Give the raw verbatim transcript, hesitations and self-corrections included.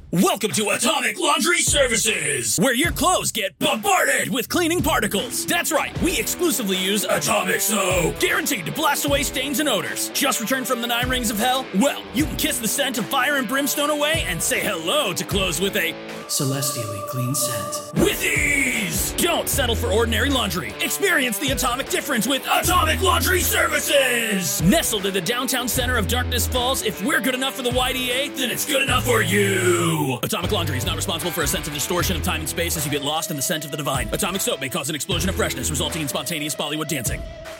Welcome to Atomic Laundry Services, where your clothes get bombarded with cleaning particles. That's right, we exclusively use Atomic Soap, guaranteed to blast away stains and odors. Just returned from the nine rings of hell? Well, you can kiss the scent of fire and brimstone away and say hello to clothes with a celestially clean scent. With ease! Don't settle for ordinary laundry. Experience the atomic difference with Atomic Laundry Services! Nestled in the downtown center of Darkness Falls, if we're good enough for the Y D A, then it's good enough for you! Atomic Laundry is not responsible for a sense of distortion of time and space as you get lost in the scent of the divine. Atomic Soap may cause an explosion of freshness, resulting in spontaneous Bollywood dancing.